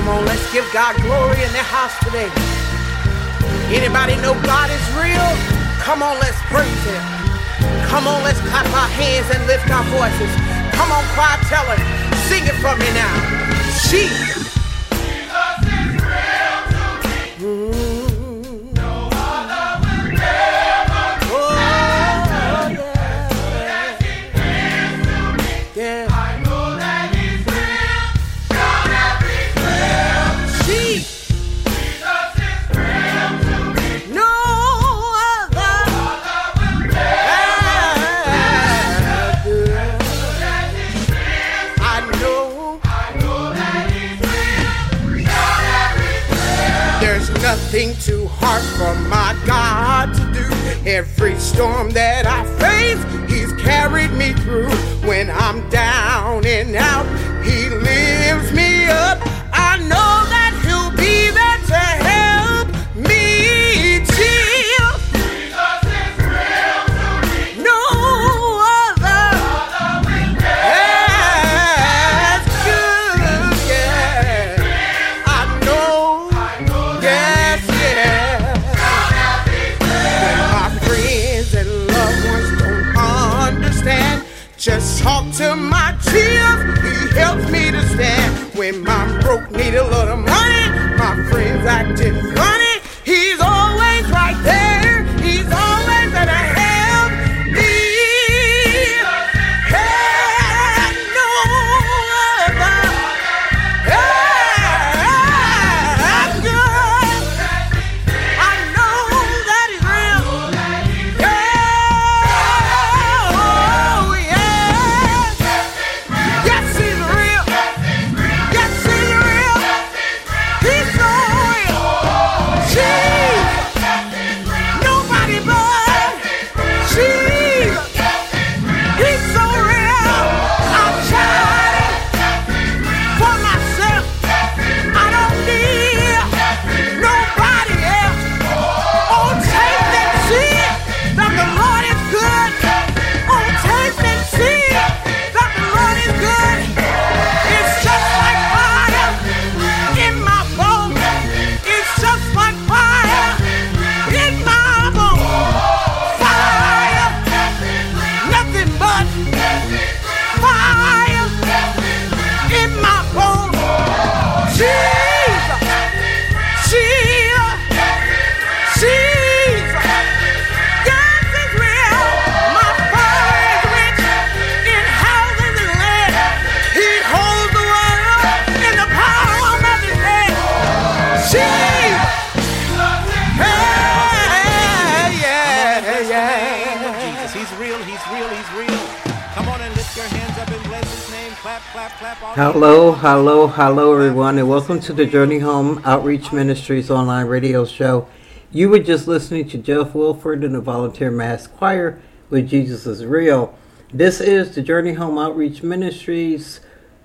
Come on, let's give God glory in the house today. Anybody know God is real? Come on, let's praise Him. Come on, let's clap our hands and lift our voices. Come on, choir, tell her. Sing it for me now. Jesus is real to me. No other will ever be. Oh, yeah. Yeah. I know that He's real. Shout every real. Jesus is real to me. No other will ever be. I know that He's real. Shout every real. There's nothing too hard for my God to do. Every storm that I face, He's carried me through. When I'm down and out, He lifts me up. I know that He'll be there to help me. Jesus is real to me. No other as good. Yeah, I know. Yes, yeah. When my friends and loved ones don't understand, just talk to my tears, He helps me to stand. When I'm broke, need a little money, my friends acting funny, He's always right there. He's always there to help me. Hey, no other. Hey, good. I know that He's real. Yeah. Oh, yeah. Yes, He's real. Yes, He's real. He's so real. Jesus. Nobody but Jesus. He's so real. I'm trying for myself. I don't need nobody else. Oh, taste and see that the Lord is good. Oh, taste and see that the Lord is good. It's just like fire in my bones. It's just like fire in my bones. Fire, nothing but fire in my bones. Jesus, Jesus, Jesus. Yes, it's real. My Father is rich in houses and land. He holds the world in the palm of His hand. Jesus. Hey, yeah. Jesus. He's real, He's real, He's real. Come on and lift your hands up and bless His name. Clap, clap, clap. All Hello, everyone, and welcome to the Journey Home Outreach Ministries online radio show. You were just listening to Jeff Wilford and the Volunteer Mass Choir with Jesus is Real. This is the Journey Home Outreach Ministries.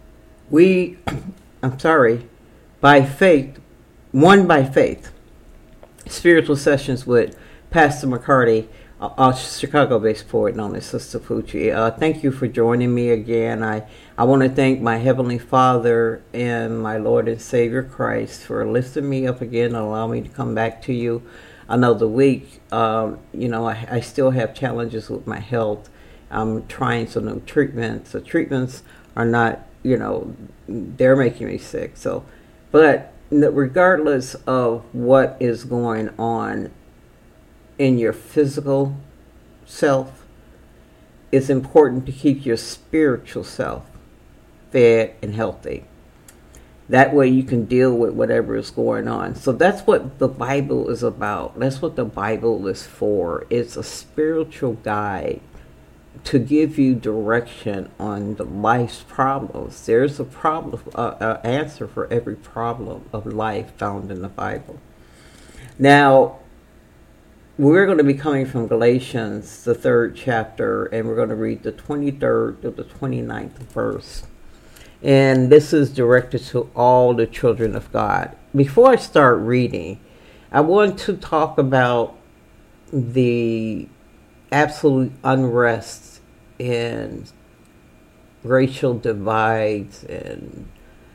By faith, one by faith, spiritual sessions with Pastor McCarty, a Chicago-based poet known as Sister Poochie. Thank you for joining me again. I want to thank my Heavenly Father and my Lord and Savior Christ for lifting me up again and allowing me to come back to you another week. I still have challenges with my health. I'm trying some new treatments. The treatments are not, they're making me sick. But regardless of what is going on in your physical self, it's important to keep your spiritual self fed and healthy. That way you can deal with whatever is going on. So that's what the Bible is about. That's what the Bible is for. It's a spiritual guide to give you direction on the life's problems. There's a problem, an answer for every problem of life found in the Bible. Now, we're going to be coming from Galatians, the 3rd chapter, and we're going to read the 23rd to the 29th verse. And this is directed to all the children of God. Before I start reading, I want to talk about the absolute unrest and racial divides and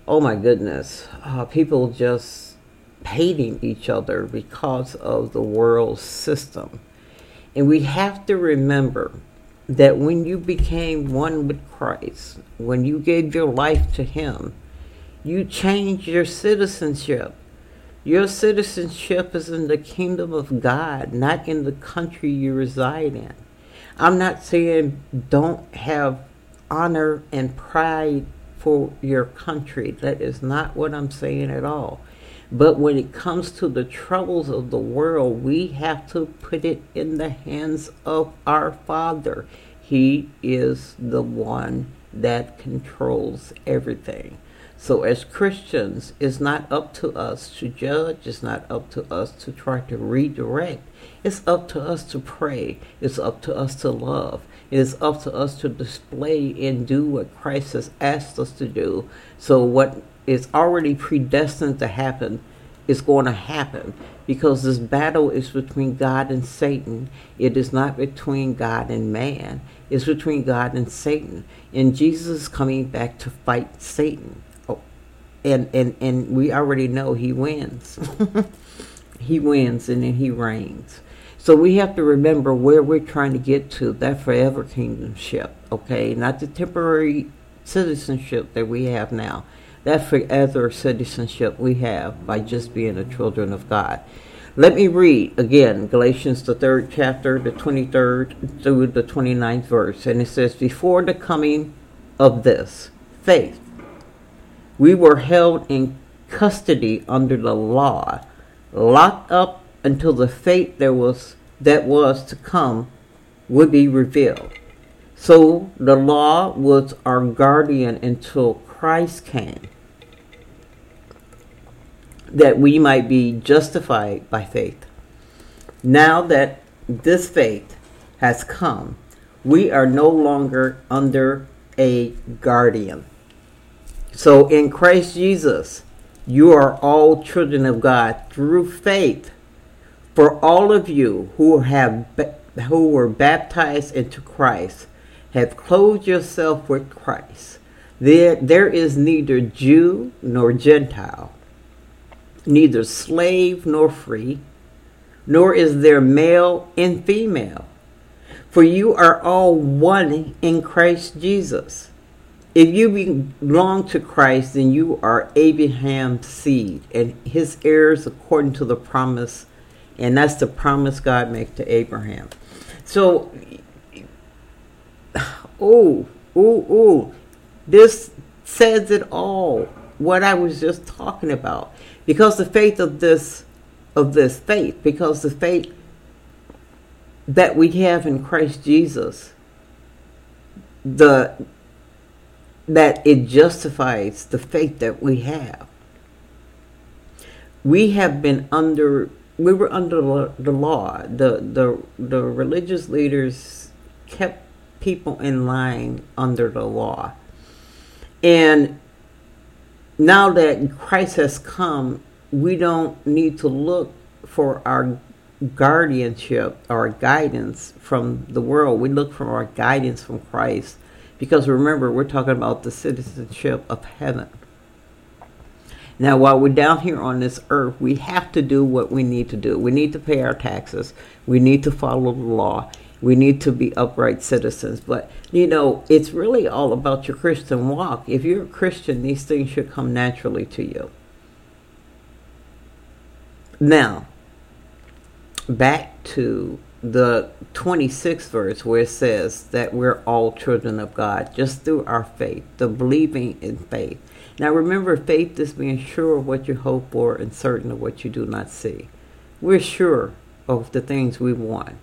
oh my goodness, people just hating each other because of the world system. And we have to remember that when you became one with Christ, when you gave your life to Him, you changed your citizenship. Your citizenship is in the kingdom of God, not in the country you reside in. I'm not saying don't have honor and pride for your country. That is not what I'm saying at all. But when it comes to the troubles of the world, we have to put it in the hands of our Father. He is the one that controls everything. So as Christians, it's not up to us to judge. It's not up to us to try to redirect. It's up to us to pray. It's up to us to love. It is up to us to display and do what Christ has asked us to do. So what is already predestined to happen is going to happen, because this battle is between God and Satan. It is not between God and man. It's between God and Satan. And Jesus is coming back to fight Satan. And we already know he wins. He wins, and then he reigns. So we have to remember where we're trying to get to, that forever kingdomship, okay? Not the temporary citizenship that we have now. That forever citizenship we have by just being the children of God. Let me read again Galatians, the 3rd chapter, the 23rd through the 29th verse. And it says, before the coming of this faith, we were held in custody under the law, locked up until the faith that was to come would be revealed. So the law was our guardian until Christ came, that we might be justified by faith. Now that this faith has come, we are no longer under a guardian. So in Christ Jesus, you are all children of God through faith. For all of you who were baptized into Christ have clothed yourself with Christ. There is neither Jew nor Gentile, neither slave nor free, nor is there male and female. For you are all one in Christ Jesus. If you belong to Christ, then you are Abraham's seed and his heirs according to the promise. And that's the promise God made to Abraham. So, this says it all, what I was just talking about. Because the faith of this faith, because the faith that we have in Christ Jesus, that it justifies the faith that we have. We were under the law. The religious leaders kept people in line under the law. And now that Christ has come, we don't need to look for our guardianship or guidance from the world. We look for our guidance from Christ. Because remember, we're talking about the citizenship of heaven. Now, while we're down here on this earth, we have to do what we need to do. We need to pay our taxes. We need to follow the law. We need to be upright citizens. But, it's really all about your Christian walk. If you're a Christian, these things should come naturally to you. Now, back to the 26th verse, where it says that we're all children of God just through our faith, the believing in faith. Now remember, faith is being sure of what you hope for and certain of what you do not see. We're sure of the things we want.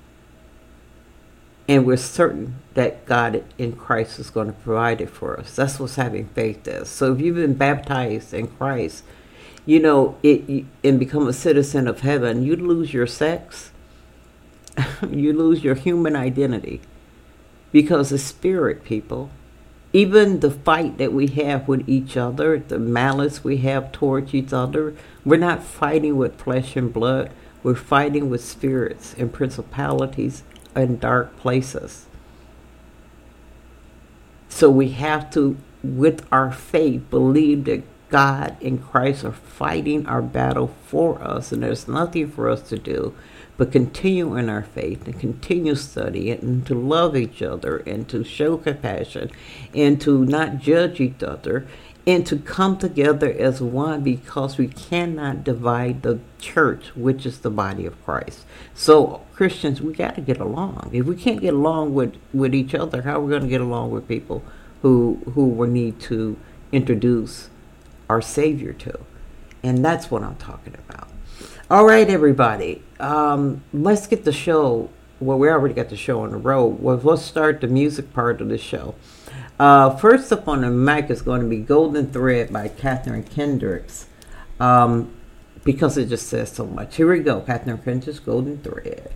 And we're certain that God in Christ is going to provide it for us. That's what having faith is. So if you've been baptized in Christ, and become a citizen of heaven, you lose your sex. You lose your human identity, because the spirit, people, even the fight that we have with each other, the malice we have towards each other, we're not fighting with flesh and blood. We're fighting with spirits and principalities in dark places. So we have to with our faith, believe that God and Christ are fighting our battle for us, and there's nothing for us to do but continue in our faith and continue studying and to love each other and to show compassion and to not judge each other and to come together as one, because we cannot divide the church, which is the body of Christ. So Christians, we got to get along. If we can't get along with each other, how are we going to get along with people who we need to introduce our Savior to? And that's what I'm talking about. All right, everybody. Let's get the show. Well, we already got the show on the road. Well, let's start the music part of the show. First up on the mic is going to be Golden Thread by Katherine Kendricks, because it just says so much. Here we go. Katherine Kendricks, Golden Thread.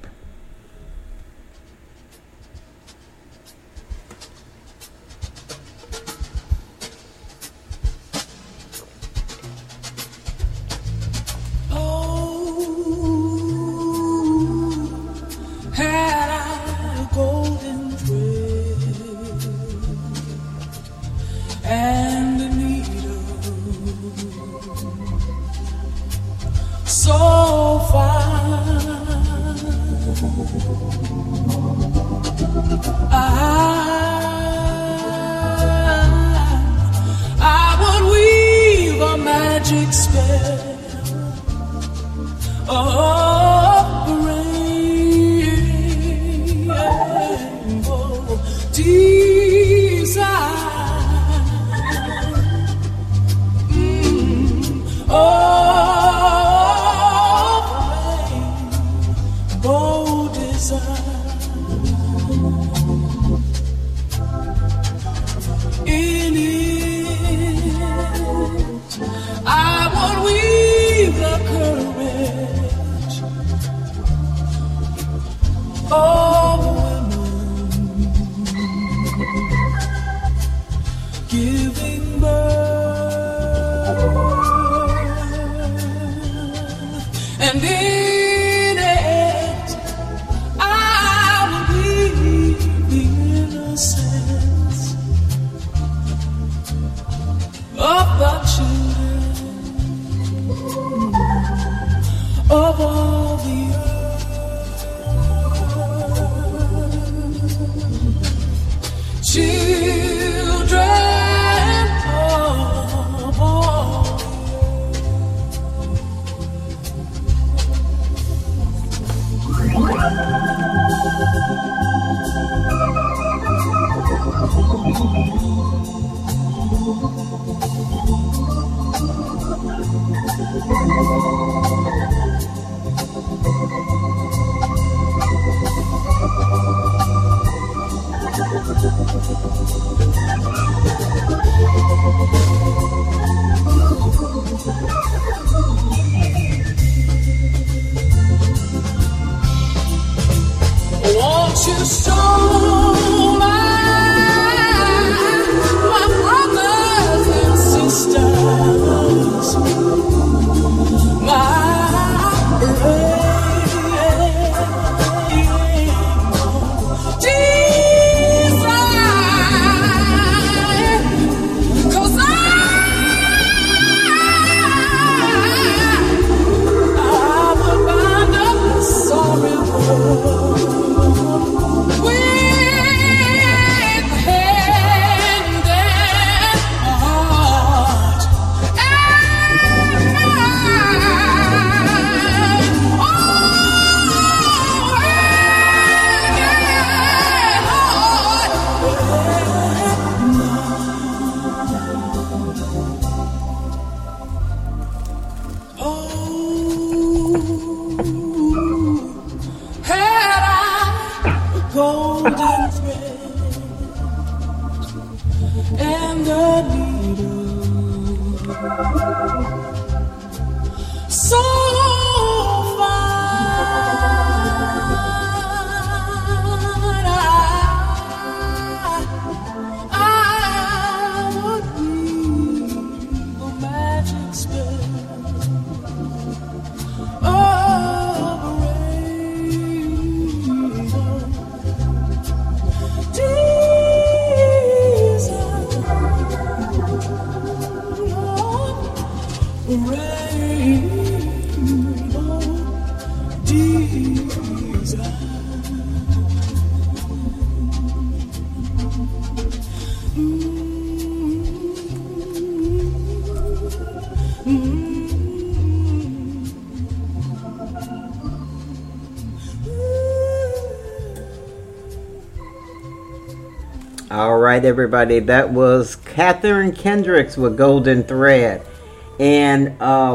All right, everybody. That was Catherine Kendricks with Golden Thread. And,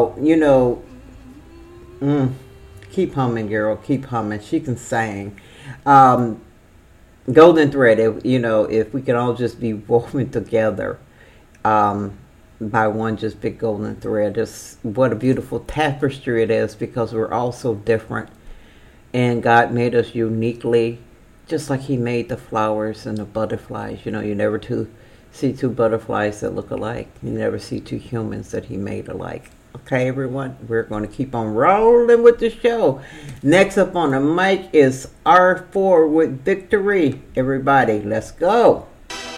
keep humming, girl. Keep humming. She can sing. Golden Thread, if we can all just be woven together by one just big golden thread. Just what a beautiful tapestry it is, because we're all so different. And God made us uniquely, just like he made the flowers and the butterflies. You never see two butterflies that look alike. You never see two humans that he made alike. Okay, everyone, we're going to keep on rolling with the show. Next up on the mic is R4 with Victory. Everybody, let's go.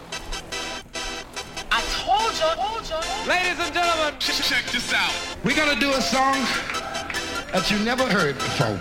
I told you. Ladies and gentlemen, check this out. We're going to do a song that you never heard before.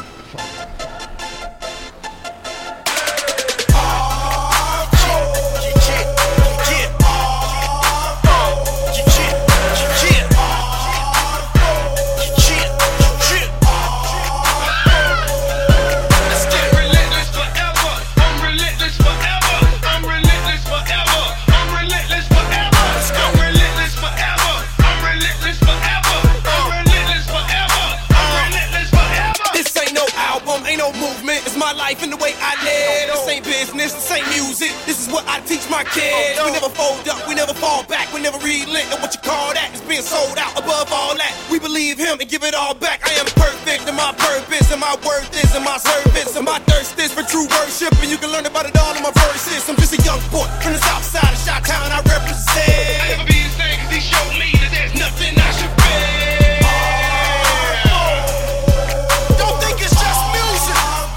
In the way I live, this ain't business, this ain't music. This is what I teach my kids. We never fold up, we never fall back, we never relent. And what you call that is being sold out. Above all that, we believe him and give it all back. I am perfect in my purpose, and my worth is in my service, and my thirst is for true worship. And you can learn about it all in my verses. I'm just a young boy from the south side of Chi-Town. I represent. I never be the same 'cause he showed me that there's nothing I should be. Don't think it's just music.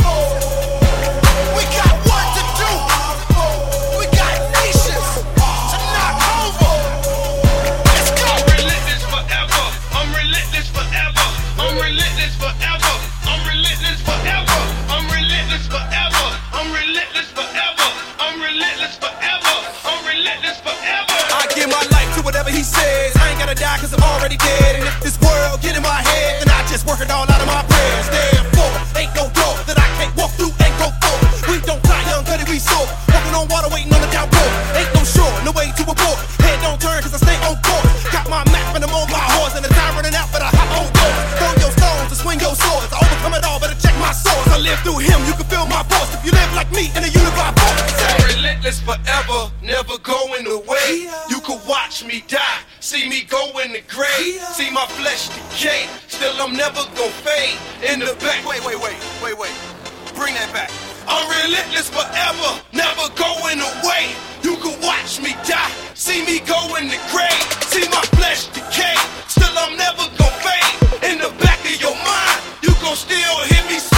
He says, I ain't gotta die 'cause I'm already dead. And if this world get in my head, then I just work it all out of my prayers. Therefore, ain't no door that I can't walk through and go for. We don't die young, cause we soar. Walking on water, waiting on the downpour. Ain't no shore, no way to abort. Head don't turn 'cause I stay on course. Got my map and I'm on my horse. And the time running out, but I hop on doors. Throw your stones and swing your swords. I overcome it all, better check my source. I live through him, you can feel my force. If you live like me in a unified force. I'm relentless forever, never going away. You could watch me die, see me go in the grave, see my flesh decay. Still I'm never gonna fade. In the back, wait, bring that back. I'm relentless forever, never going away. You could watch me die, see me go in the grave, see my flesh decay. Still I'm never gonna fade. In the back of your mind, you gon' still hear me say.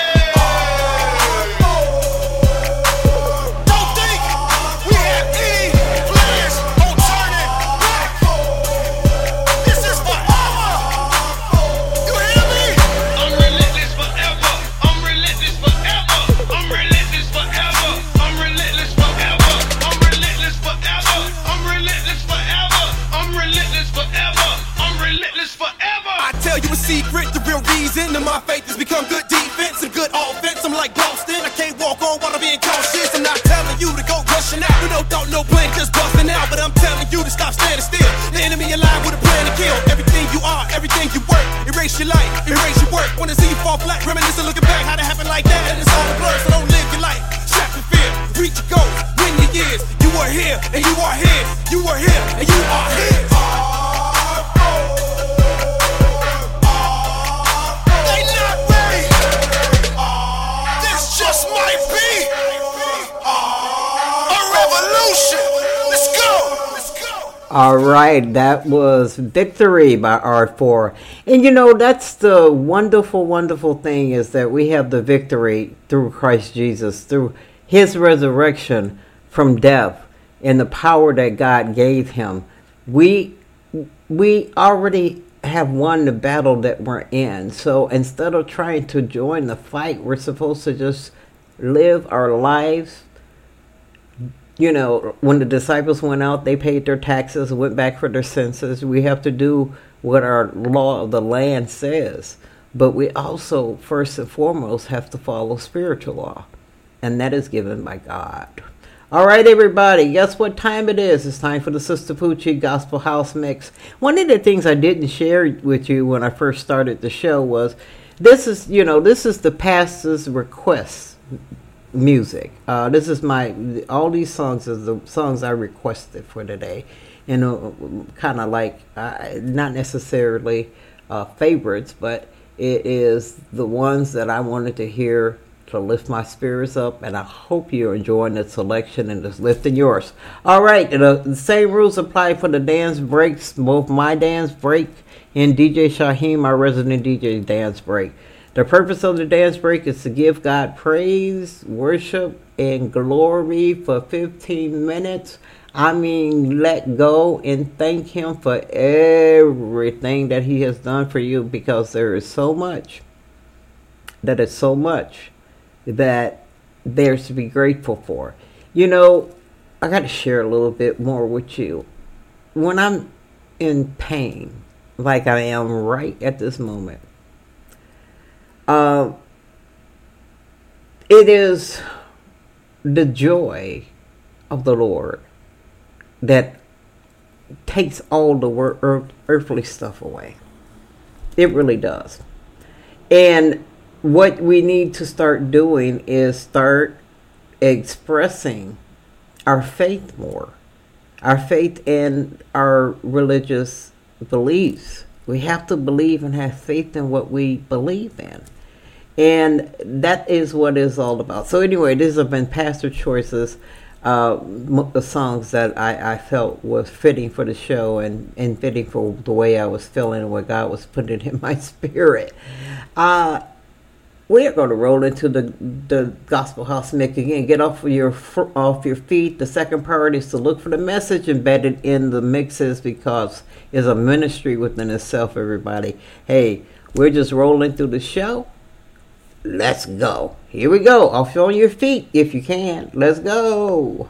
Secret, the real reason to my faith has become good defense and good offense. I'm like Boston, I can't walk on water being cautious. I'm not telling you to go rushing out, no thought, no plan, just busting out. But I'm telling you to stop standing still. The enemy alive with a plan to kill. Everything you are, everything you work. Erase your life, erase your work. Wanna see you fall flat, reminiscing, looking back, how'd it happen like that? And it's all a blur, so don't live your life strapped with fear. Reach your goals, win your years. You are here, and you are here. You are here, and you are here. Might be a revolution. Let's go. All right, that was Victory by R4. And that's the wonderful thing, is that we have the victory through Christ Jesus, through his resurrection from death and the power that God gave him. We already have won the battle that we're in. So instead of trying to join the fight, we're supposed to just live our lives. When the disciples went out, they paid their taxes, went back for their senses. We have to do what our law of the land says. But we also, first and foremost, have to follow spiritual law. And that is given by God. All right, everybody, guess what time it is? It's time for the Sister Poochie Gospel House Mix. One of the things I didn't share with you when I first started the show was this is the pastor's request music. This is all these songs is the songs I requested for today. Kind of like, not necessarily favorites, but it is the ones that I wanted to hear to lift my spirits up, and I hope you're enjoying the selection and it's lifting yours. All right, the same rules apply for the dance breaks, both my dance break and DJ Shaheem, our resident DJ, dance break. The purpose of the dance break is to give God praise, worship, and glory for 15 minutes. I mean, let go and thank Him for everything that He has done for you, because there is so much that there's to be grateful for. I got to share a little bit more with you. When I'm in pain, like I am right at this moment, it is the joy of the Lord that takes all the earthly stuff away. It really does. And what we need to start doing is start expressing our faith more. Our faith in our religious beliefs. We have to believe and have faith in what we believe in. And that is what it's all about. So anyway, these have been pastor choices, the songs that I felt was fitting for the show and fitting for the way I was feeling and what God was putting in my spirit. We are going to roll into the Gospel House Mix again. Get off your feet. The second part is to look for the message embedded in the mixes, because it's a ministry within itself, everybody. Hey, we're just rolling through the show. Let's go. Here we go. Off on your feet if you can. Let's go.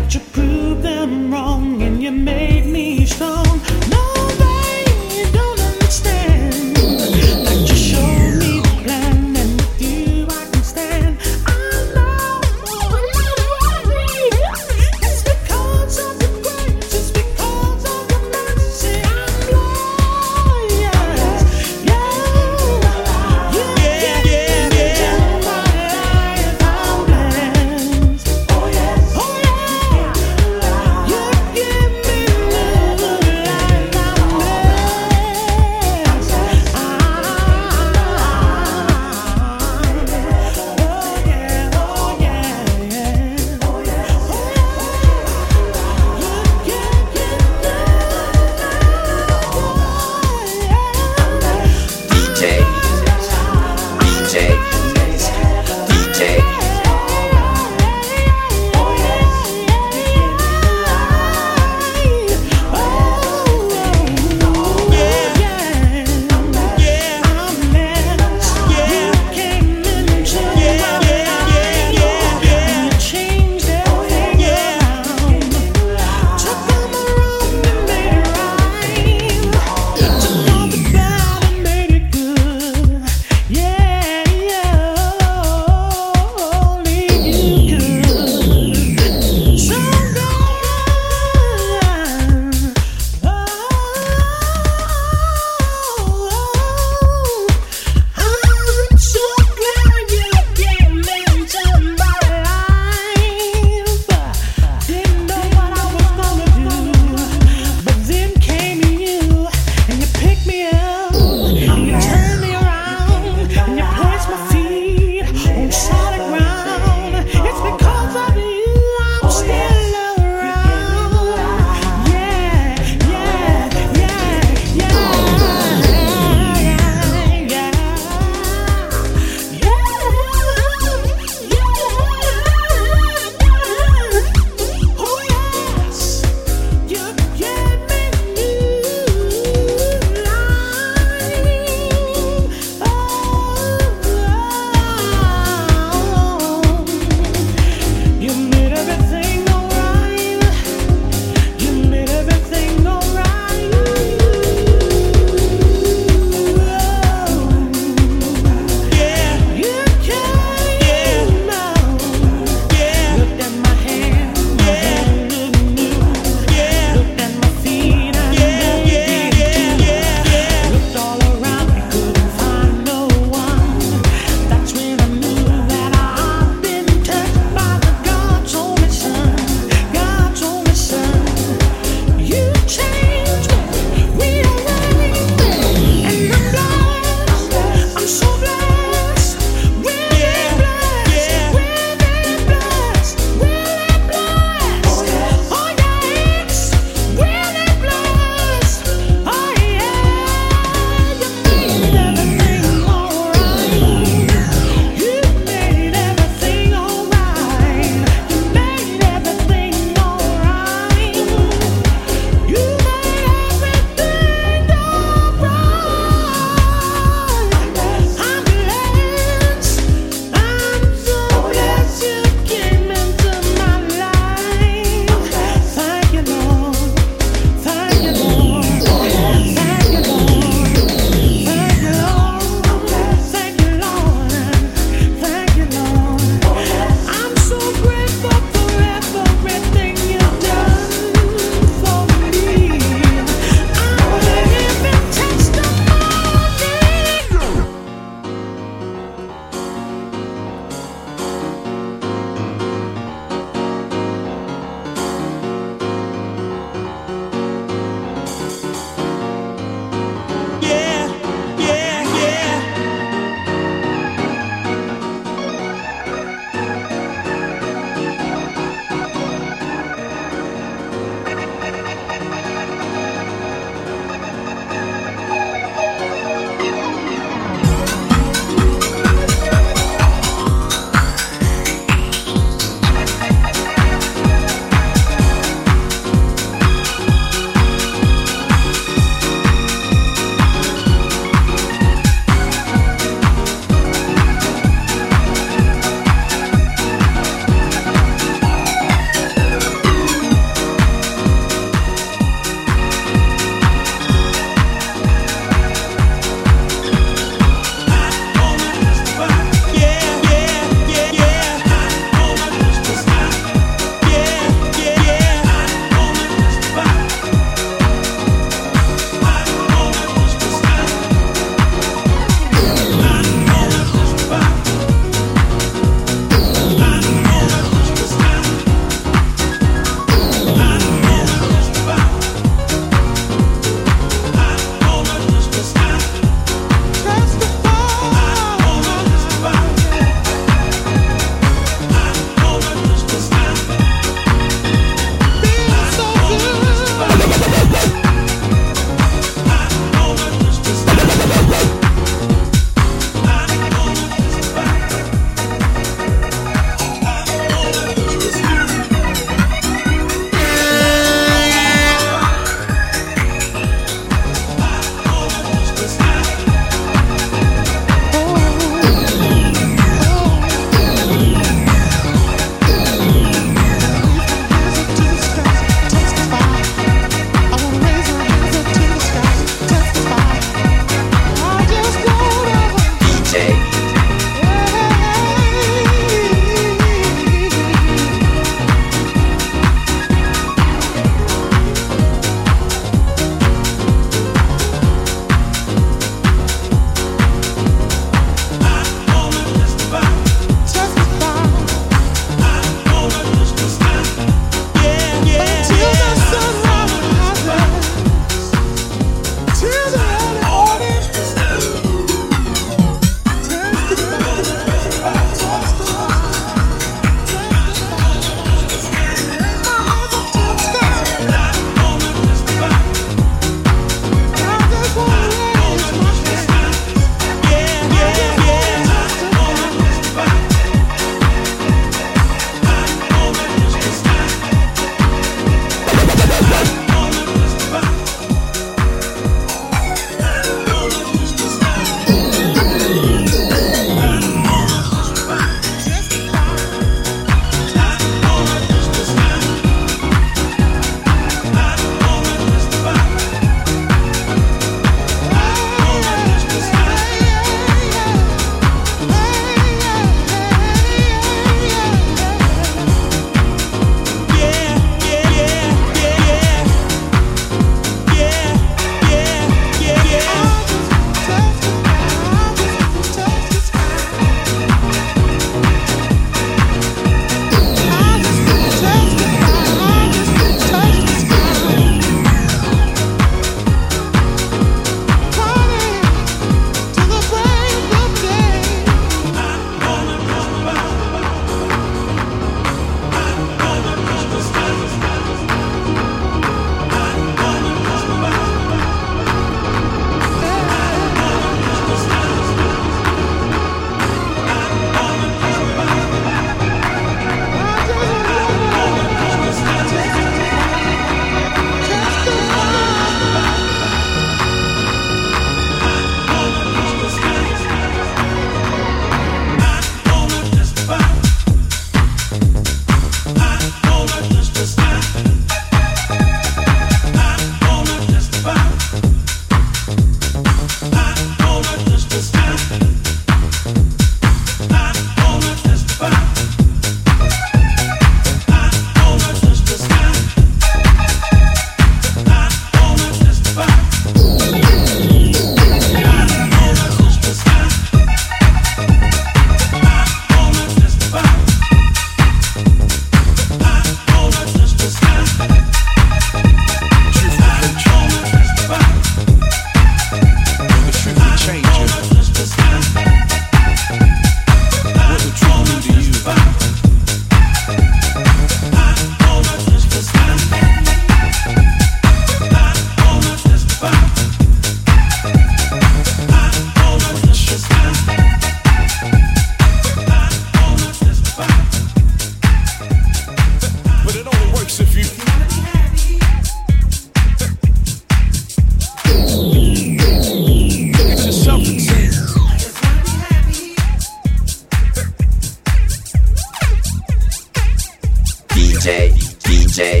DJ.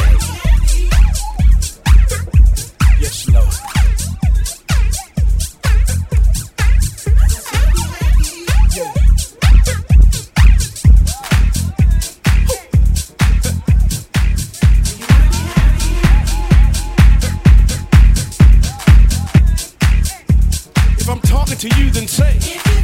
Yes, Lord. If I'm talking to you, then say.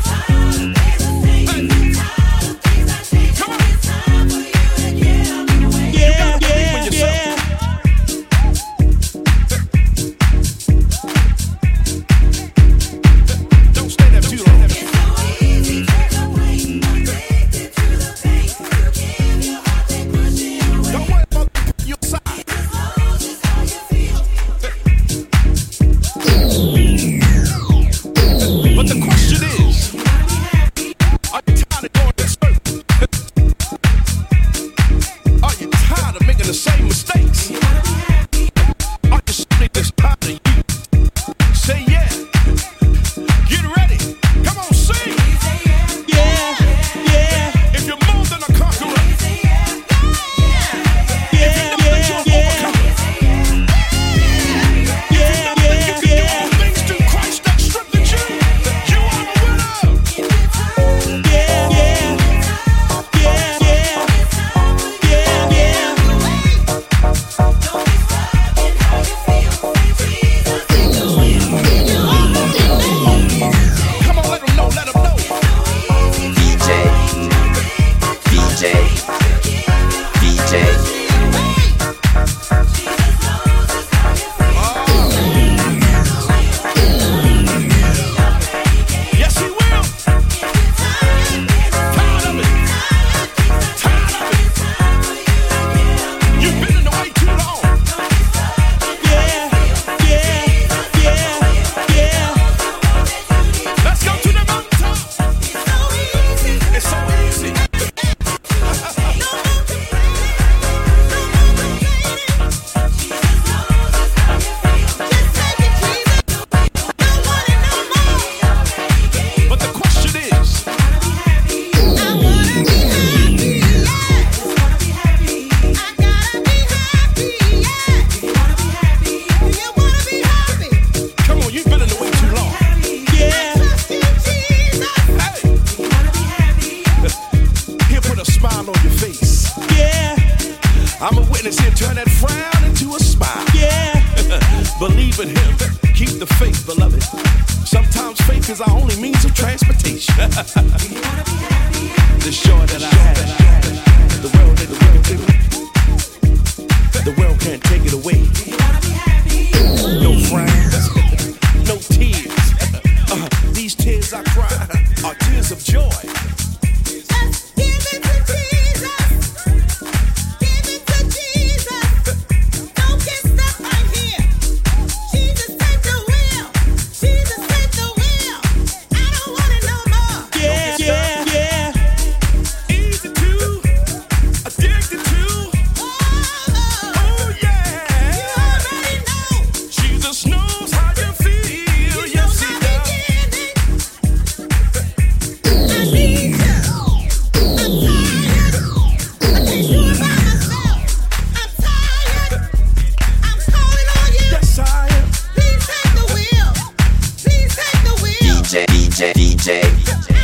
DJ.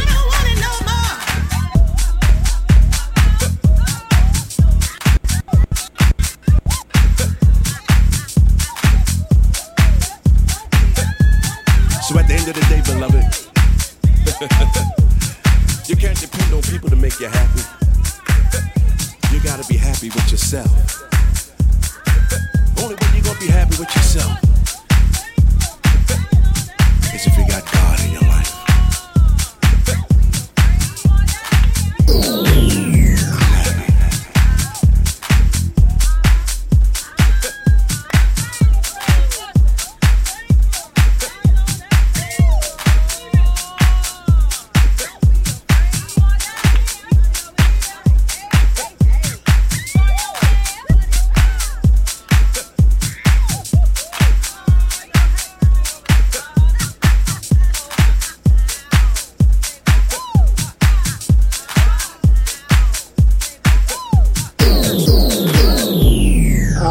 So at the end of the day, beloved, you can't depend on people to make you happy. You gotta be happy with yourself. Only way you're gonna be happy with yourself is if you got God in your life.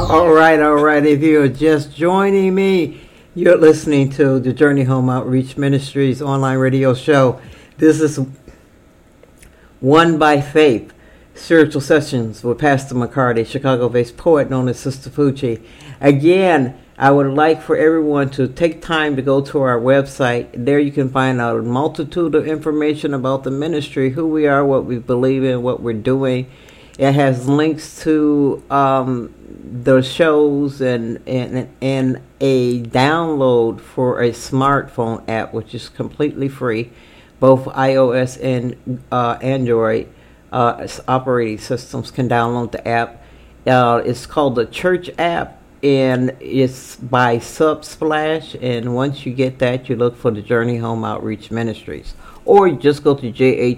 All right. If you're just joining me, you're listening to the Journey Home Outreach Ministries online radio show. This is One by Faith, Spiritual Sessions with Pastor McCarty, Chicago-based poet known as Sister Fucci. Again, I would like for everyone to take time to go to our website. There you can find out a multitude of information about the ministry, who we are, what we believe in, what we're doing. It has links to the shows and a download for a smartphone app, which is completely free. Both iOS and Android operating systems can download the app. It's called the Church app, and it's by Subsplash. And once you get that, you look for the Journey Home Outreach Ministries. Or you just go to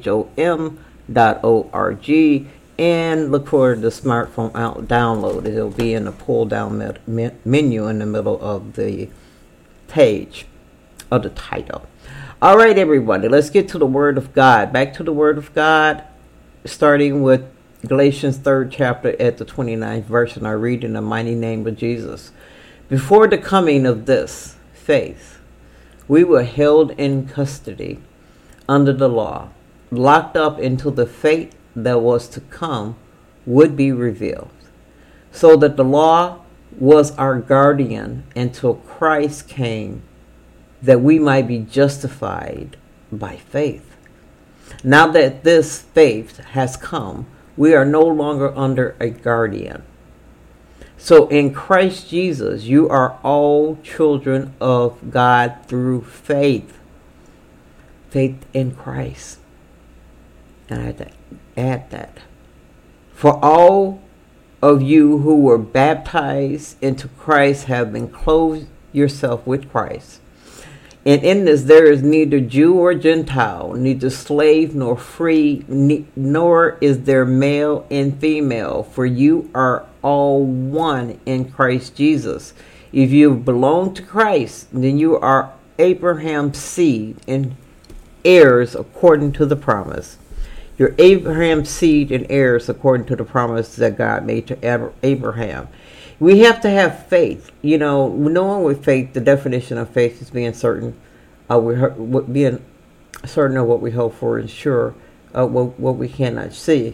jhom.org and look for the smartphone download. It'll be in the pull-down menu in the middle of the page of the title. All right, everybody, let's get to the Word of God. Back to the Word of God, starting with Galatians 3rd chapter at the 29th verse, and I read in the mighty name of Jesus. Before the coming of this faith, we were held in custody under the law, locked up until the fate that was to come would be revealed, so that the law was our guardian until Christ came, that we might be justified by faith. Now that this faith has come, we are no longer under a guardian. So in Christ Jesus, you are all children of God through faith. Faith in Christ. And I had to add that. For all of you who were baptized into Christ have been clothed yourself with Christ. And in this there is neither Jew or Gentile, neither slave nor free, nor is there male and female, for you are all one in Christ Jesus. If you belong to Christ, then you are Abraham's seed and heirs according to the promise. You're Abraham's seed and heirs according to the promise that God made to Abraham. We have to have faith. You know, knowing with faith, the definition of faith is being certain, being certain of what we hope for and sure of what we cannot see.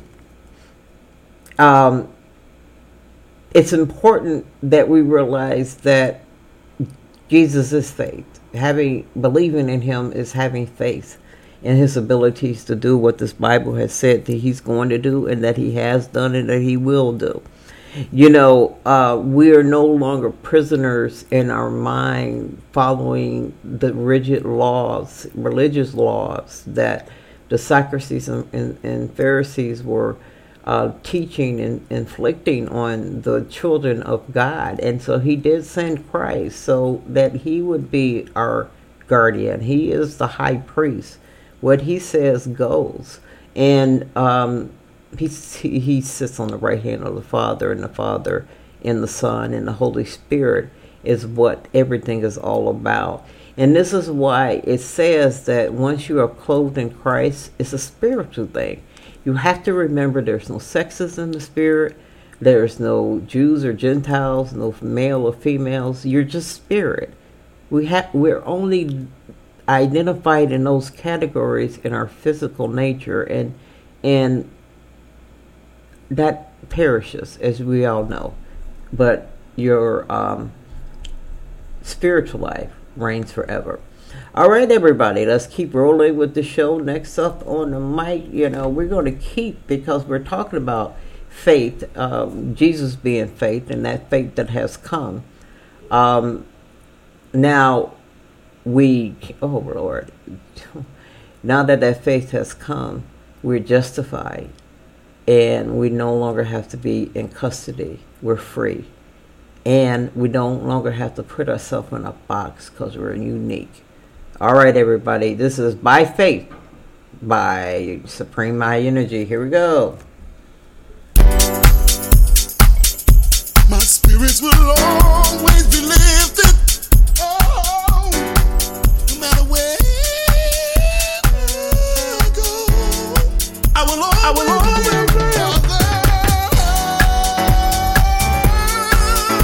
It's important that we realize that Jesus is faith. Believing in Him is having faith in His abilities to do what this Bible has said that He's going to do, and that He has done, and that He will do. You know, we are no longer prisoners in our mind following the rigid laws, religious laws that the Sadducees and Pharisees were teaching and inflicting on the children of God. And so He did send Christ so that He would be our guardian. He is the high priest. What He says goes. And he sits on the right hand of the Father, and the Father and the Son and the Holy Spirit is what everything is all about. And this is why it says that once you are clothed in Christ, it's a spiritual thing. You have to remember there's no sexes in the Spirit. There's no Jews or Gentiles, no male or females. You're just spirit. We're only identified in those categories in our physical nature, and that perishes, as we all know. But your spiritual life reigns forever. All right, everybody, let's keep rolling with the show. Next up on the mic, we're going to keep, because we're talking about faith, Jesus being faith, and that faith that has come. Now that faith has come, we're justified, and we no longer have to be in custody. We're free, and we no longer have to put ourselves in a box because we're unique. All right, everybody, this is By Faith by Supreme High Energy. Here we go. My spirits will always be lifted. Oh, no matter where I go, I will always be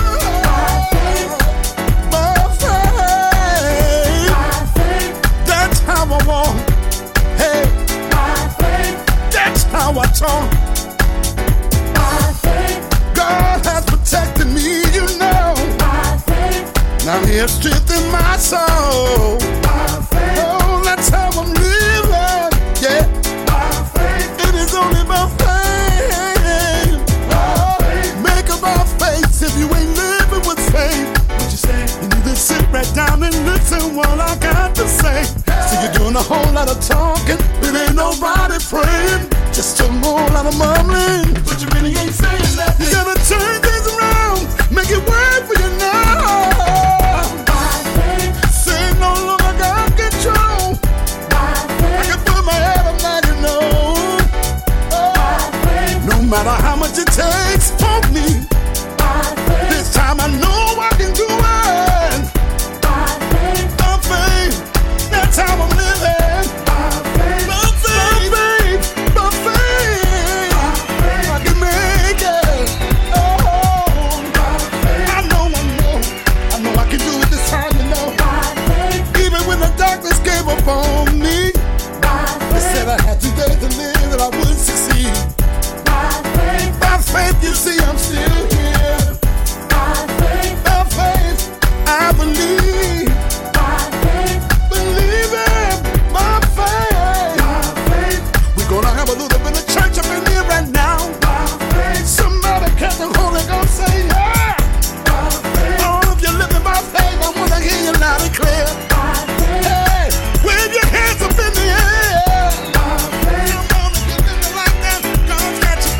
There's strength in my soul. Oh, that's how I'm living. Yeah. It is only by faith. Make it by faith. If you ain't living with faith, what you say? You need to sit right down and listen what I got to say. So you're doing a whole lot of talking, but ain't nobody praying. Just a whole lot of mumbling, but you really ain't saying nothing. You gotta turn things around, make it work for you now. Say no longer got control. I can put my head up now, you know. No matter how much it takes for me, this time I know I can do it. By faith, that's how I'm living. By faith, by faith, I can make it. Oh, I know I can do it this time, you know. Even when the darkness gave up on me, they said I had 2 days to live, that I would succeed. By faith, you see, I'm still here. By faith, I believe. Believe it, by faith. We're gonna have a little bit of church up in here right now. Somebody catch the Holy Ghost, say yeah. All of you living by faith, I wanna hear you loud and clear. Hey, wave your hands up in the air. Come on, if you're living like that, God's got your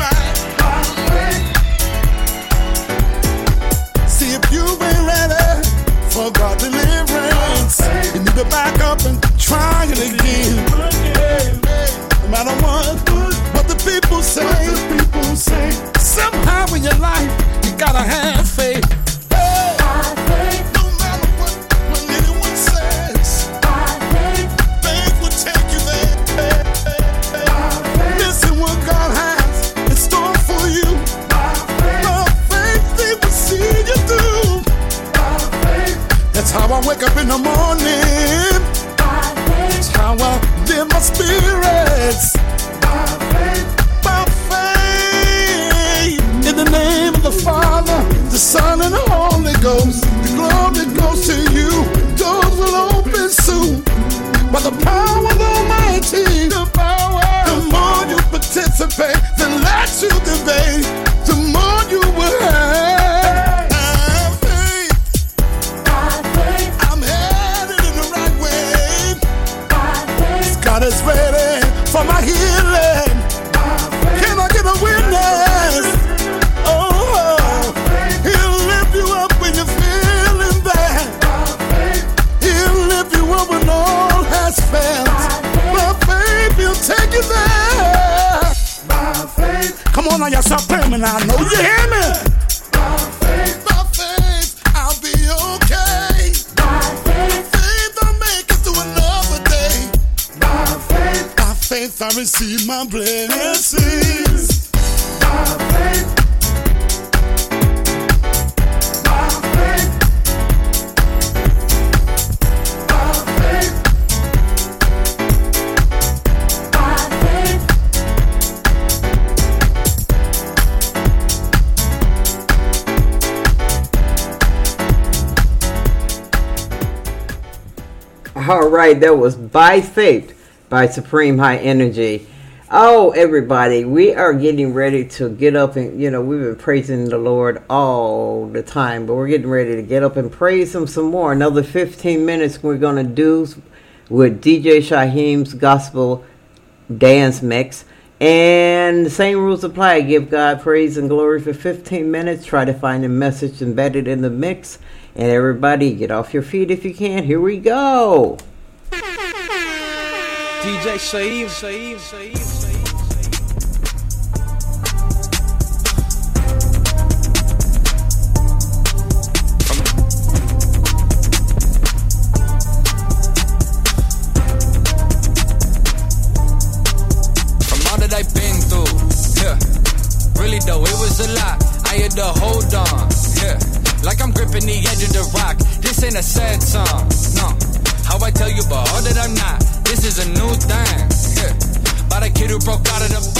back. See, if you ain't ready for God deliverance, you need to back up and try it again. No matter what the people say, somehow in your life you gotta have faith. No matter what anyone says, faith will take you there. Listen what God has in store for you. By faith, He will see you through. That's how I wake up in the morning. That's how I live my spirits. By faith, in the name of the Father, the Son, and the Holy Ghost. The glory goes to you. Doors will open soon. By the power of the Almighty, the more you participate, the less you debate, the more you will have. I'm headed in the right way. God is ready for my healing. Can I get a witness? Oh, He'll lift you up when you're feeling bad. He'll lift you up when all has failed. By faith, He'll take you there. By faith. Come on now, y'all stop playing me now. I know you hear me. By faith, I'll be okay. Faith, I'll make it through another day. By faith, I receive my blessings. By faith. All right, that was By Faith by Supreme High Energy. Oh, everybody, we are getting ready to get up and, we've been praising the Lord all the time, but we're getting ready to get up and praise Him some more. Another 15 minutes we're going to do with DJ Shaheem's Gospel Dance Mix. And the same rules apply. Give God praise and glory for 15 minutes. Try to find a message embedded in the mix. And everybody, get off your feet if you can. Here we go. DJ Shaheem. From all that I've been through, yeah. Really though, it was a lot. I had to hold on, yeah. Like I'm gripping the edge of the rock. This ain't a sad song, no. How I tell you about all that I'm not. This is a new thing, yeah. About a kid who broke out of the box.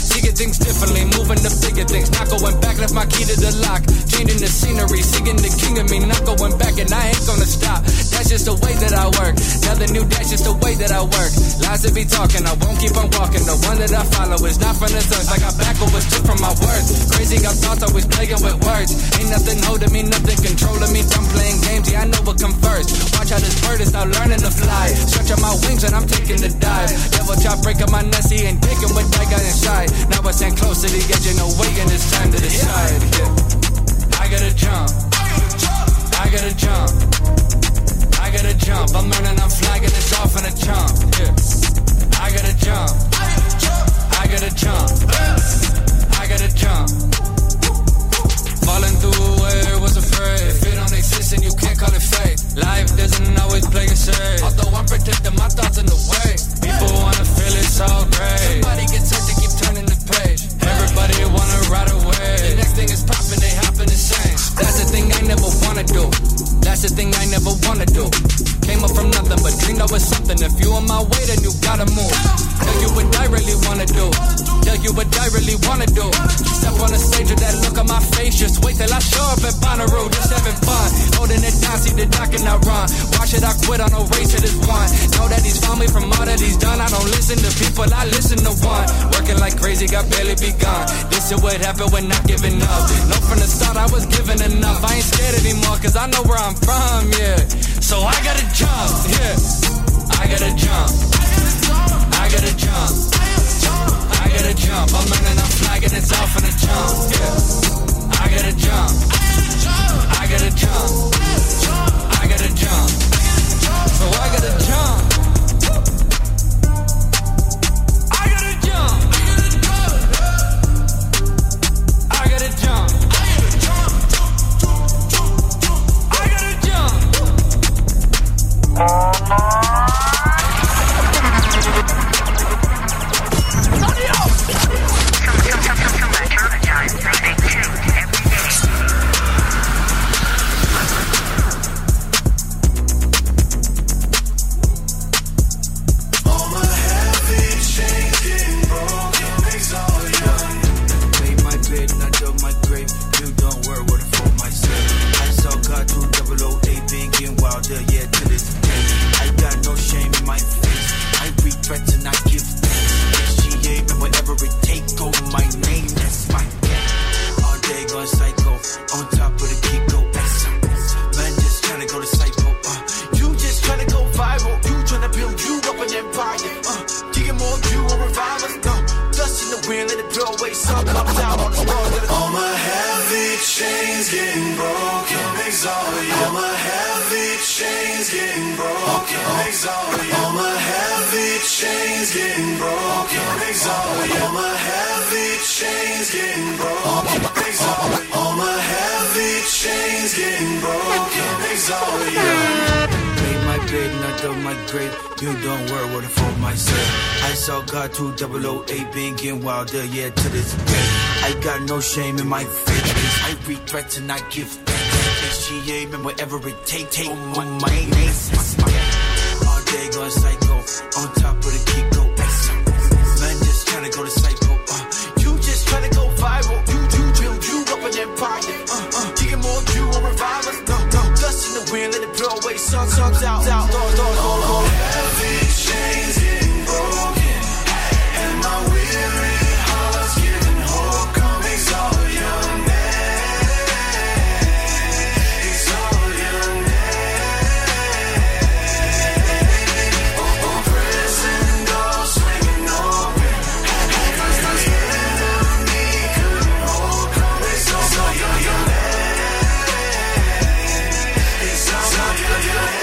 Seeing things differently, moving to bigger things. Not going back, left my key to the lock. Changing the scenery, singing the king of me. Not going back and I ain't gonna stop. That's just the way that I work. Another new day's just the way that I work. Lies to be talking, I won't keep on walking. The one that I follow is not from the earth. I got back what was took from my worth. Crazy, got thoughts always playing with words. Ain't nothing holding me, nothing controlling me. I'm playing games, yeah, I know what comes first. Watch how this bird is now learning to fly. Stretch out my wings and I'm taking the dive. Devil try breaking my nest, he ain't taking what I got inside. Now I stand close to the edge, you know, waiting, it's time to decide. Yeah. I gotta jump. I gotta jump. I gotta jump. I'm learning, I'm flagging, it's off in a jump. Yeah. I gotta jump. I gotta jump. I gotta jump. Falling through where was afraid. If it don't exist, then you can't call it fate. Life doesn't always play it safe. Although I'm protecting my thoughts in the way. People wanna feel it's all great. Somebody gets hurt, they keep turning the page. Everybody wanna ride away. The next thing is popping, they hopping insane. That's the thing I never wanna do. That's the thing I never wanna do. Came up from nothing, but dreamed I was something. If you on my way, then you gotta move. Tell you what I really wanna do. Tell you what I really wanna do. Step on the stage with that look on my face. Just wait till I show up at Bonnaroo. Just having fun, holding it down, see the doc and I run. Why should I quit on a race to this one? Know that he's found me from all that he's done. I don't listen to people, I listen to one. Working like crazy, got barely begun. This is what happened when not giving up. Know from the start I was giving enough. I ain't scared anymore, cause I know where I'm from, yeah. So I gotta jump, yeah. I gotta jump. I gotta jump. I gotta jump. I'm learning, I'm flagging, it's off in a jump, yeah. I gotta jump. I gotta jump. I gotta jump. So I gotta jump. I gotta jump. I gotta jump. I gotta jump. God 2008 been getting wilder, yeah, to this day. I got no shame in my face. I read threats and I give thanks. She aim and whatever it take on my name. All day going psycho, on top of the Kiko. Man just tryna go to psycho. You just tryna go viral. You up an empire. Digging more you on revival. No, dust in the wind, let it blow away. Sun's out. Heavy chains getting broken. My weary heart's giving hope, come exalt your name, exalt your name. Oh, prison doors swinging open, cause the enemy couldn't hold, come exalt your name, exalt your name.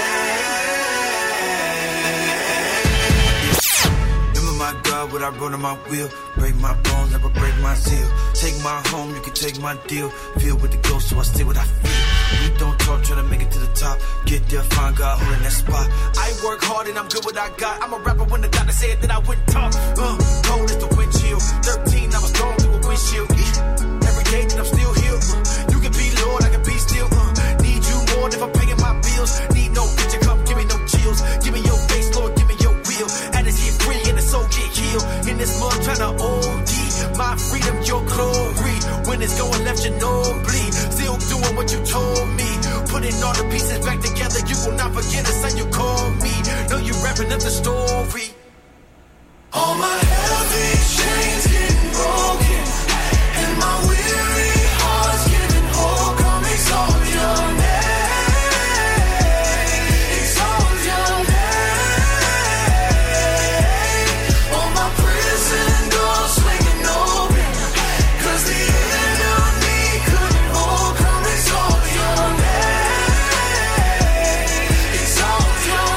What I wrote on my wheel, break my bones, never break my seal. Take my home, you can take my deal. Feel with the ghost, so I stay what I feel. We don't talk, try to make it to the top. Get there, find God, hold in that spot. I work hard and I'm good what I got. I'm a rapper when the doctor said that I wouldn't talk. Cold as the windshield. 13, I was thrown through a windshield. Every day that I'm still here. You can be Lord, I can be still. Need you more if I'm paying my bills. Need no picture, come give me no chills. Give me your face, Lord, give me your will. And it's get free and the soul get healed. In this mud tryna OD. My it's going left, you know bleed. Still doing what you told me. Putting all the pieces back together, you will not forget the son you called me. Know you wrapping up the story. All my heavy chains getting broken, and my weary heart's giving hope. Come exalt your name, exalt your name. All my prison doors swinging open, 'cause the enemy couldn't hold. Come exalt your name, exalt your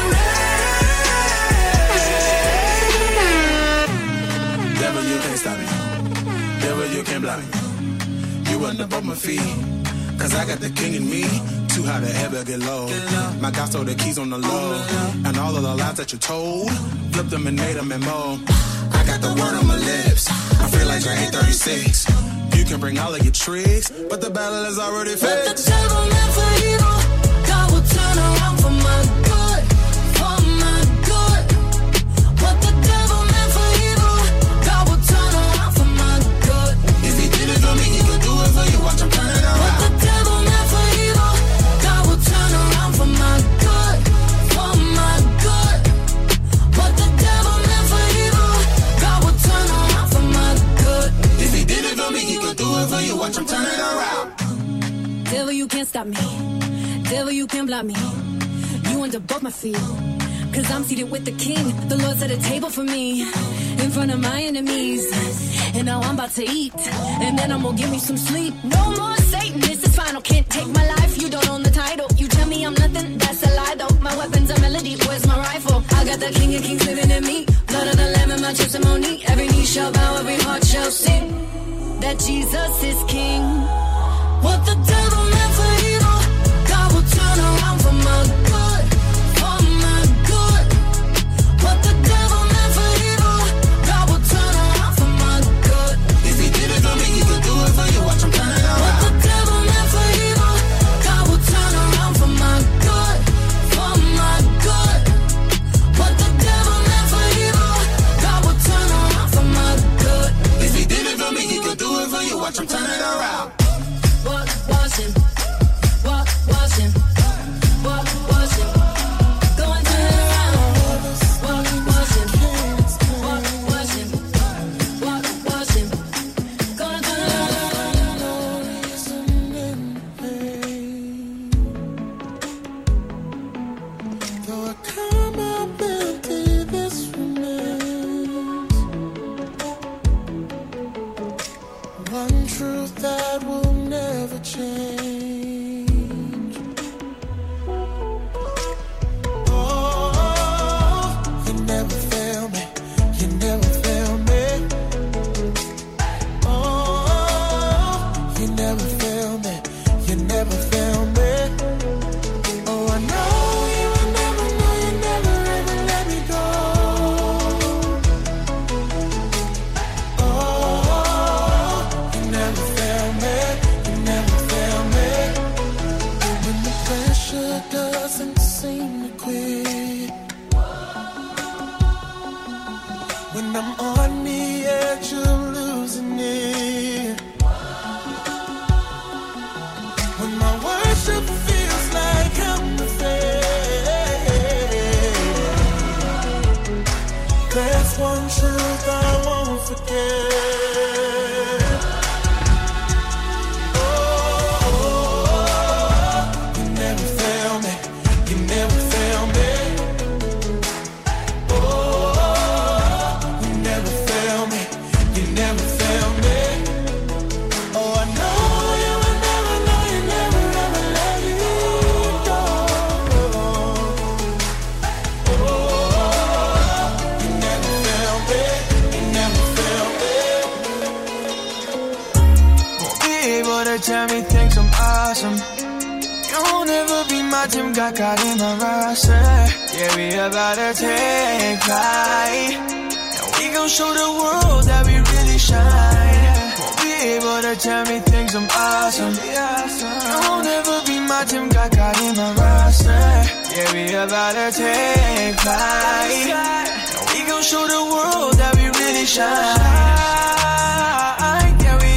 name. Devil, you can't stop me. Devil, you can't block me. You wasn't above my feet, 'cause I got the king in me. Too high to ever get low. My God stole the keys on the low, and all of the lies that you told, flipped them and made them and more. I got the word on my lips. I feel like you're 836. You can bring all of your tricks, but the battle is already fixed. What the devil meant for evil, God will turn around for my good, for my good. What the devil meant for evil, God will turn around for my good. If he did it for me, he could do it for you. Watch him turn it around. What the devil meant for evil, God will turn around for my good, for my good. What the devil meant for evil, God will turn around for my good. If he did it for me, he could do it for you. Watch him turn it around. Devil, you can't stop me. Devil, you can't block me. You under both my feet, 'cause I'm seated with the king. The Lord set a table for me in front of my enemies, and now I'm about to eat, and then I'm gonna give me some sleep. No more Satan, this is final. Can't take my life, you don't own the title. You tell me I'm nothing, that's a lie though. My weapons are melody, where's my rifle? I got the king of kings living in me. Blood of the lamb and my testimony. Every knee shall bow, every heart shall sing that Jesus is king. What the devil meant for evil, God will turn around for my good, for my good. What the devil meant for evil, God will turn around for my good. If he did it for me, he could do it for you. Watch him turn it around. What the devil meant for evil, God will turn around for my good, for my good. What the devil meant for evil, God will turn around for my good. If he did it for me, he could do it for you. Watch him turn it around. Watch him, watch him, watch him. Going turn it around. Watch him, watch him, watch him. Going turn it around. Though I come up empty, this remains. One truth that will never change. Oh, you never fail me. You never fail me. Oh, you never fail me. You never fail me. Oh, I know you will never know. You never ever let me go. Oh, you never fail me. You never fail me. When the pressure doesn't seem to quit, when I'm on the edge of losing it, when my worship feels like I'm failed, there's one truth I won't forget. You never fail me. You never fail me. Oh, you never fail me. You never fail me. Oh, I know you will never know. You never ever let me go. Oh, you never fail me. You never fail me. Won't be able to tell me things I'm awesome. You won't ever be my Tim got in my roster. Yeah, we about to take flight, and we gon' show the world that we really shine. Won't be able to tell me things I'm awesome. You won't ever be my Tim got in my roster. Yeah, we about to take flight, and we gon' show the world that we really shine. Yeah, we are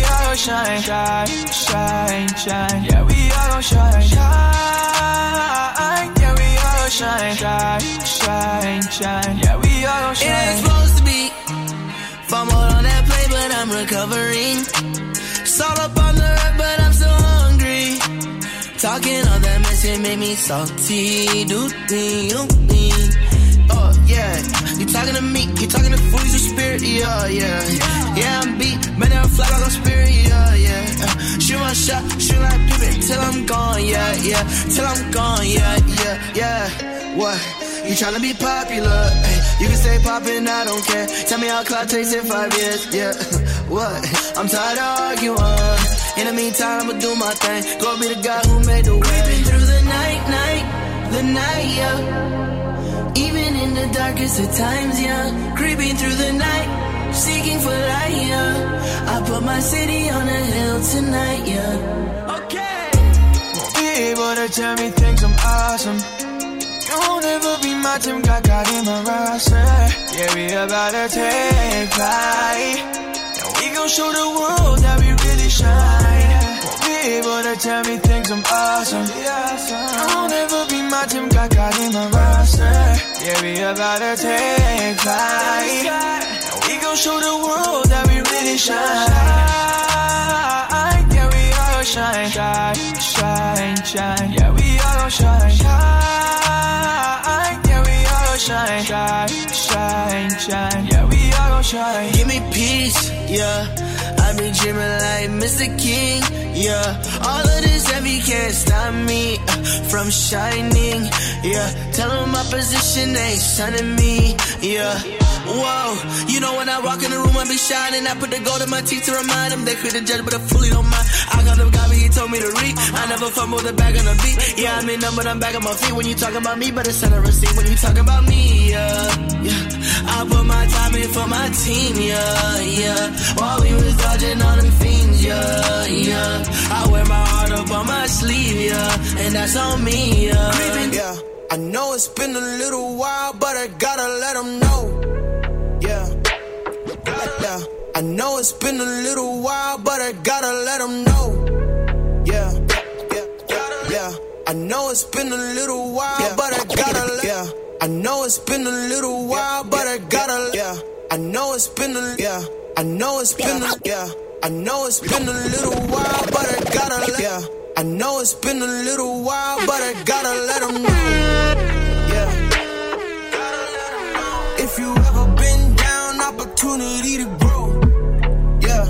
shine, shine, shine, shine. Yeah, we all gon' shine, shine. Yeah, we all gon' shine, shine, shine, shine. Yeah, we all gon' shine. It ain't supposed to be. Fumbled on that play, but I'm recovering. Salt up on the earth, but I'm so hungry. Talking all that mess, it made me salty. Do me. Oh, yeah. You talking to me, you talking to fools of spirit, yeah, yeah. Yeah, I'm beat, man, I'm fly like a spirit, yeah, yeah. Shoot my shot, shoot like Pippin, till I'm gone, yeah, yeah. Till I'm gone, yeah, yeah, yeah. What? You tryna be popular, hey, you can stay poppin', I don't care. Tell me how cloud takes in 5 years, yeah. What? I'm tired of arguing. In the meantime, I'ma do my thing. Go be the guy who made the way. Creeping through the night, yeah. Even in the darkest of times, yeah. Creeping through the night, seeking for light, yeah. I put my city on a hill tonight, yeah. Okay. Be able to tell me things I'm awesome. Don't ever be my Tim got in my roster. Yeah, we about to take flight. And we gon' show the world that we really shine. Be able to tell me things I'm awesome. Don't ever be my Tim got in my roster. Yeah, we about to take flight. And we gon' show the world that we really shine. Yeah, we all shine, shine, shine, shine. Yeah, we all shine, shine. Shine, shine, shine, shine. Yeah, we all gon' shine. Give me peace, yeah. I be dreaming like Mr. King, yeah. All of this heavy can't stop me from shining, yeah. Tell them my position ain't shining me, yeah. Whoa, you know when I walk in the room I be shining. I put the gold in my teeth to remind them they could judge, but I fully don't mind. I got them got me, he told me to read. I never fumble the bag on the beat. Yeah, I'm in them, but I'm back on my feet. When you talking about me, better send a receipt. When you talking about me, yeah, yeah. I put my time in for my team, yeah, yeah. While we was dodging all them fiends, yeah, yeah. I wear my heart up on my sleeve, yeah, and that's on me, yeah. Yeah, I know it's been a little while, but I gotta let them know. Yeah, I know it's been a little while, but I gotta let them know. Yeah, I know it's been a little while, but I gotta let. Yeah, I know it's been a little while, but I gotta. Yeah, I know it's been a. Yeah, I know it's been a. Yeah, I know it's been a little while, but I gotta let. Yeah, I know it's been a little while, but I gotta let them know. Yeah, if you ever been down, opportunity to grow. Yeah,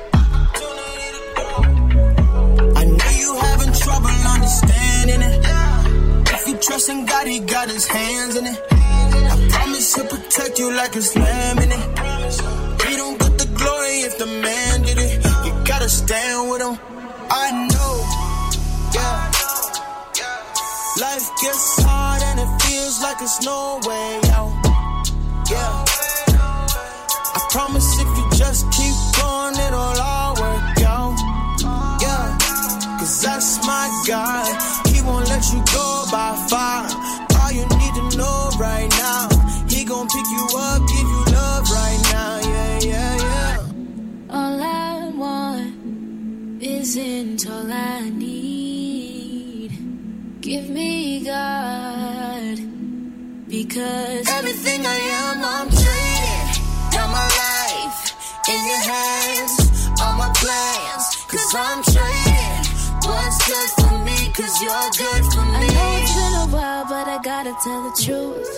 I know you having trouble understanding it. If you trust in God, He got His hands in it. I promise He'll protect you like His lamb in it. He don't get the glory if the man did it. You gotta stand with Him. I know. Yeah. Life gets hard and it feels like it's no way out. Yeah. I promise if you just keep going, it'll all work out. Yeah. Cause that's my God. He won't let you go by fire. All you need to know right now, He gon' pick you up, give you love right now. Yeah, yeah, yeah. All I want isn't all I need. Give me God, because everything I am, I'm trading. Got my life in your hands, all my plans, cause I'm trading. What's good for me, cause you're good for me. I know it's been a while, but I gotta tell the truth.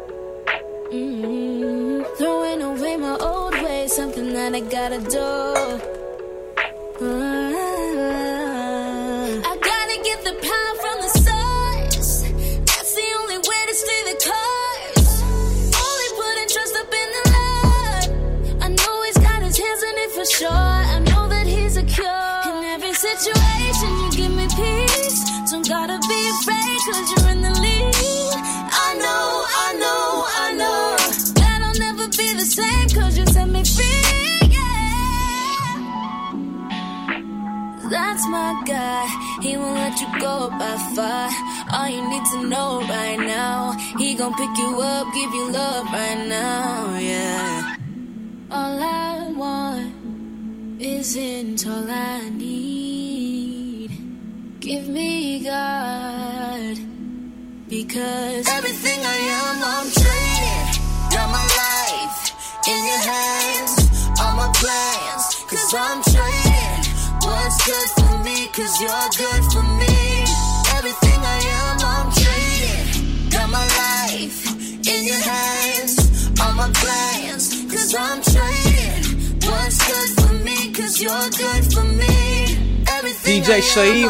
Throwing away my old ways, something that I gotta do. I gotta get the power from the source. That's the only way to stay the course. Only putting trust up in the Lord. I know He's got His hands in it for sure. I know that He's a cure. In every situation you give me peace. Don't gotta be afraid cause you're in the lead. I know that I'll never be the same cause you set me free, yeah. That's my God, He won't let you go by far. All you need to know right now, He gon' pick you up, give you love right now, yeah. All I want isn't all I need. Give me God, because everything I am, I'm trading. Got my life in your hands, all my plans, cause I'm trading. What's good for me, cause you're good for me. Everything I am, I'm trading. Got my life in your hands, all my plans, cause I'm trading. What's good for me, cause you're good for me. Everything DJ Saeed.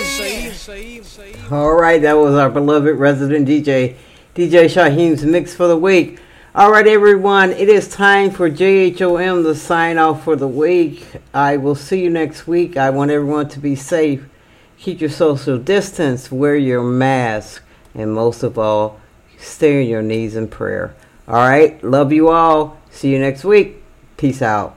All right, that was our beloved resident DJ Shaheem's mix for the week. All right, everyone, it is time for JHOM to sign off for the week. I will see you next week. I want everyone to be safe. Keep your social distance, wear your mask, and most of all, stay on your knees in prayer. All right, love you all. See you next week. Peace out.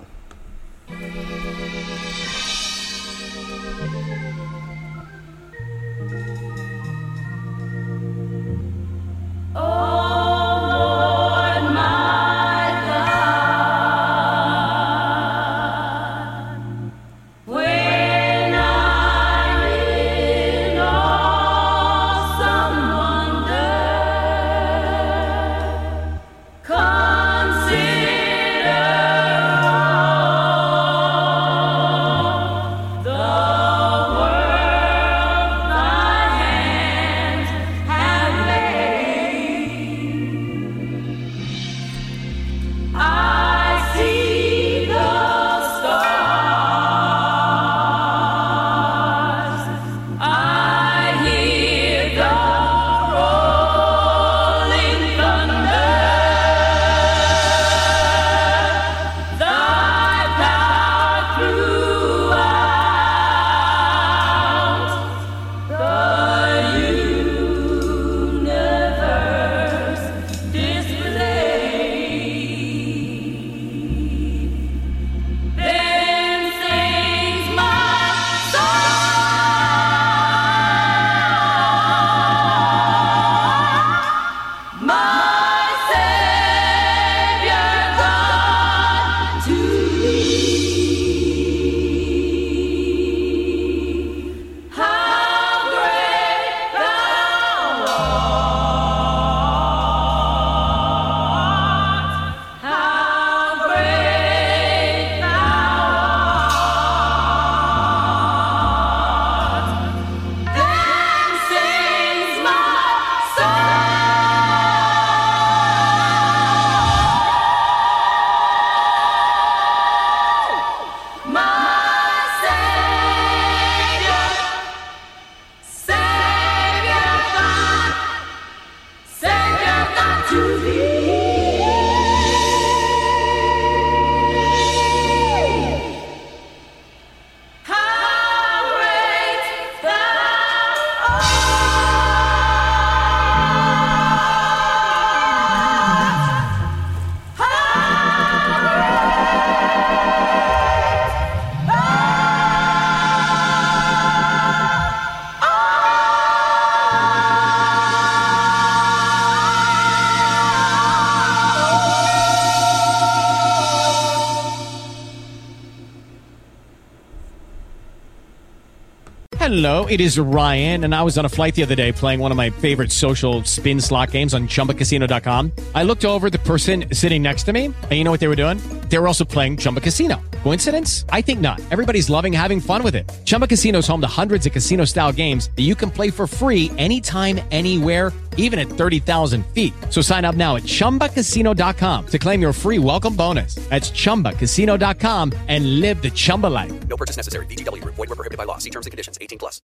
Hello, it is Ryan, and I was on a flight the other day playing one of my favorite social spin slot games on ChumbaCasino.com. I looked over at the person sitting next to me, and you know what they were doing? They were also playing Chumba Casino. Coincidence? I think not. Everybody's loving having fun with it. Chumba Casino is home to hundreds of casino-style games that you can play for free anytime, anywhere, even at 30,000 feet. So sign up now at ChumbaCasino.com to claim your free welcome bonus. That's ChumbaCasino.com and live the Chumba life. No purchase necessary. VGW. Void where prohibited by law. See terms and conditions. 18+.